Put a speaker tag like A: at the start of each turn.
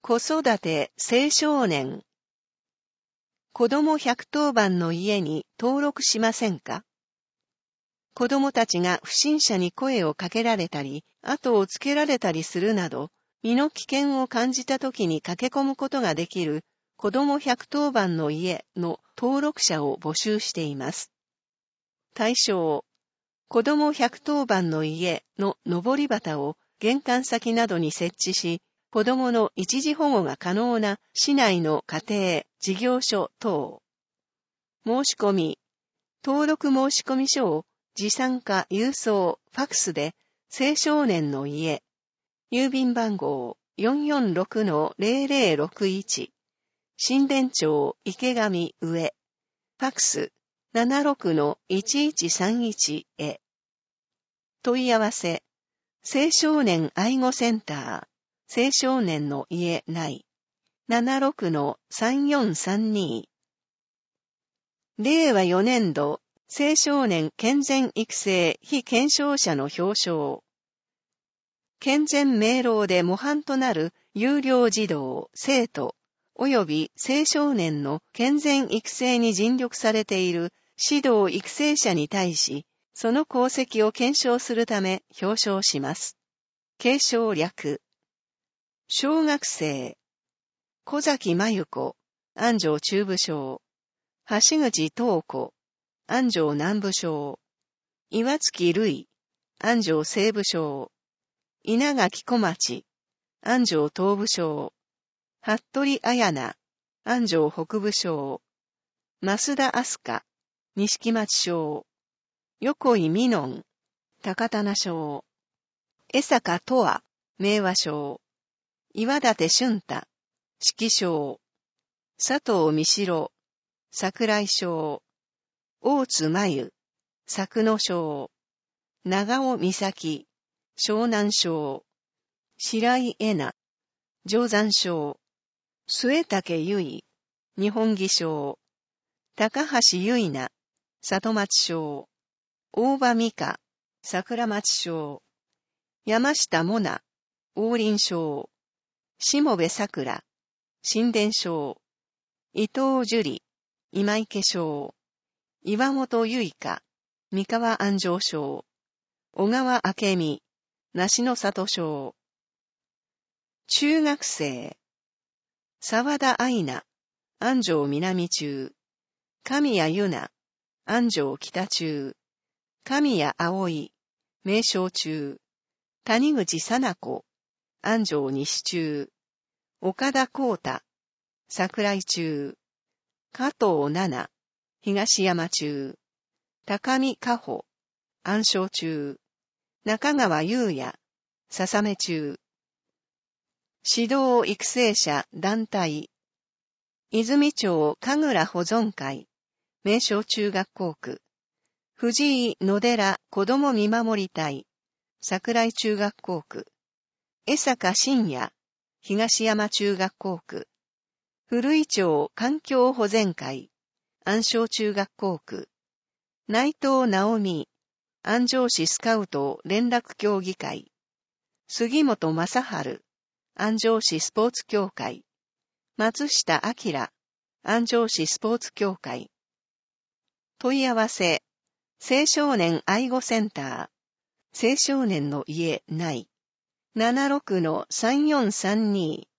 A: 子育て青少年。子供110番の家に登録しませんか？子供たちが不審者に声をかけられたり、後をつけられたりするなど、身の危険を感じた時に駆け込むことができる子供110番の家の登録者を募集しています。対象、子供110番の家の上り旗を玄関先などに設置し、子供の一時保護が可能な市内の家庭、事業所等。申し込み、登録申込書を持参か郵送、ファクスで青少年の家、郵便番号 446-0061、新田町池上上、ファクス 76-1131 へ。問い合わせ、青少年愛護センター、青少年の家内、76-3432。令和4年度、青少年健全育成非健常者の表彰。健全明朗で模範となる優良児童、生徒、及び青少年の健全育成に尽力されている指導育成者に対し、その功績を検証するため表彰します。継承略。小学生。小崎真由子、安城中部小。橋口東子、安城南部小。岩月瑠衣、安城西部小。稲垣小町、安城東部小。服部彩菜、安城北部小。増田明日香、錦町小。横井美音、高棚小。江坂とわ、明和小。岩立俊太、式小。佐藤美代、桜井小。大津真由、作野小。長尾美咲、湘南小。白井恵那、定山小。末竹優衣、日本技小。高橋結菜、里町小。大場美香、桜町小。山下萌奈、王林小。下部桜、新田小。伊藤樹里、今池小。岩本結香、三河安城小。小川明美、梨野里小。中学生。沢田愛菜、安城南中。神谷由那、安城北中。神谷葵、名称中。谷口佐奈子、安城西中。岡田光太、桜井中。加藤奈々、東山中。高見加穂、安昌中。中川優也、笹目中。指導育成者団体。泉町神楽保存会、名称中学校区。藤井野寺子ども見守り隊、桜井中学校区。江坂信也、東山中学校区。古井町環境保全会、安昌中学校区。内藤直美、安城市スカウト連絡協議会。杉本正春、安城市スポーツ協会。松下明、安城市スポーツ協会。問い合わせ、青少年愛護センター、青少年の家内、76-3432